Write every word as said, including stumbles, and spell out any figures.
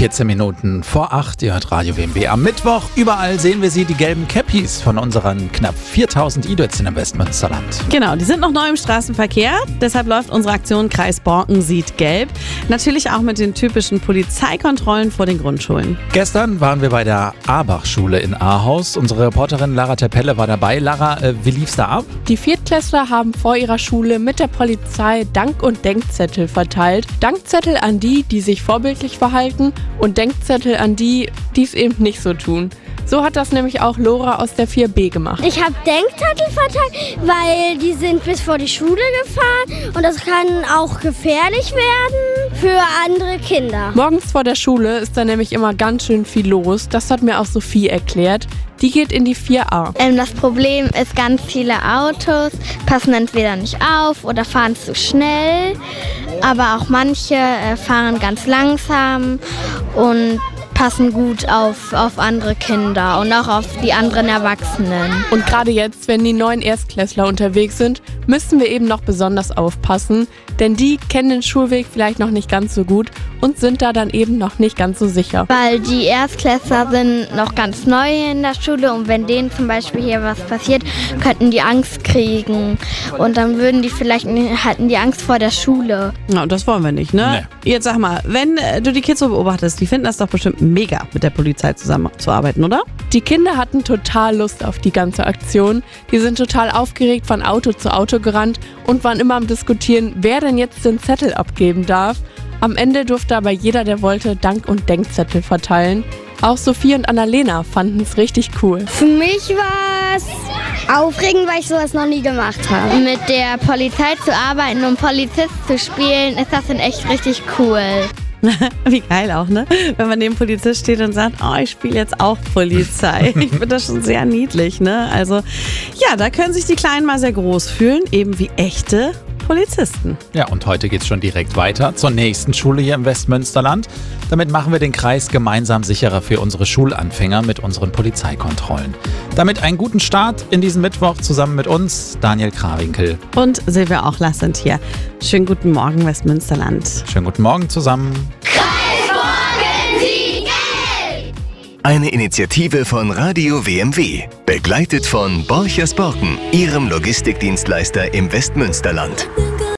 vierzehn Minuten vor acht, ihr hört Radio W M W am Mittwoch. Überall sehen wir sie, die gelben Cappies von unseren knapp viertausend E-Döts in Westmünsterland. Genau, die sind noch neu im Straßenverkehr. Deshalb läuft unsere Aktion Kreis Borken sieht gelb. Natürlich auch mit den typischen Polizeikontrollen vor den Grundschulen. Gestern waren wir bei der Abach-Schule in Ahaus. Unsere Reporterin Lara Terpelle war dabei. Lara, äh, wie lief's da ab? Die Viertklässler haben vor ihrer Schule mit der Polizei Dank- und Denkzettel verteilt. Dankzettel an die, die sich vorbildlich verhalten, und Denkzettel an die, die es eben nicht so tun. So hat das nämlich auch Lora aus der vier B gemacht. Ich habe Denkzettel verteilt, weil die sind bis vor die Schule gefahren und das kann auch gefährlich werden für andere Kinder. Morgens vor der Schule ist da nämlich immer ganz schön viel los. Das hat mir auch Sophie erklärt. Die geht in die vier A. Ähm, das Problem ist, ganz viele Autos passen entweder nicht auf oder fahren zu schnell. Aber auch manche äh, fahren ganz langsam und passen gut auf, auf andere Kinder und auch auf die anderen Erwachsenen. Und gerade jetzt, wenn die neuen Erstklässler unterwegs sind, müssen wir eben noch besonders aufpassen, denn die kennen den Schulweg vielleicht noch nicht ganz so gut und sind da dann eben noch nicht ganz so sicher. Weil die Erstklässler sind noch ganz neu in der Schule und wenn denen zum Beispiel hier was passiert, könnten die Angst kriegen und dann würden die vielleicht, hatten die Angst vor der Schule. Ja, das wollen wir nicht, ne? Nee. Jetzt sag mal, wenn äh, du die Kids so beobachtest, die finden das doch bestimmt mega, mit der Polizei zusammenzuarbeiten, oder? Die Kinder hatten total Lust auf die ganze Aktion. Die sind total aufgeregt von Auto zu Auto gerannt und waren immer am Diskutieren, wer denn jetzt den Zettel abgeben darf. Am Ende durfte aber jeder, der wollte, Dank- und Denkzettel verteilen. Auch Sophie und Annalena fanden es richtig cool. Für mich war es aufregend, weil ich sowas noch nie gemacht habe. Mit der Polizei zu arbeiten und Polizist zu spielen, ist das dann echt richtig cool. Wie geil auch, ne? Wenn man neben Polizist steht und sagt, oh, ich spiele jetzt auch Polizei. Ich finde das schon sehr niedlich, ne? Also, ja, da können sich die Kleinen mal sehr groß fühlen, eben wie echte Polizisten. Ja, und heute geht's schon direkt weiter zur nächsten Schule hier im Westmünsterland. Damit machen wir den Kreis gemeinsam sicherer für unsere Schulanfänger mit unseren Polizeikontrollen. Damit einen guten Start in diesen Mittwoch zusammen mit uns, Daniel Krawinkel. Und Silvia Ochler sind hier. Schönen guten Morgen, Westmünsterland. Schönen guten Morgen zusammen. Kreis Borken sieht gelb! Eine Initiative von Radio W M W. Begleitet von Borchers Borken, Ihrem Logistikdienstleister im Westmünsterland.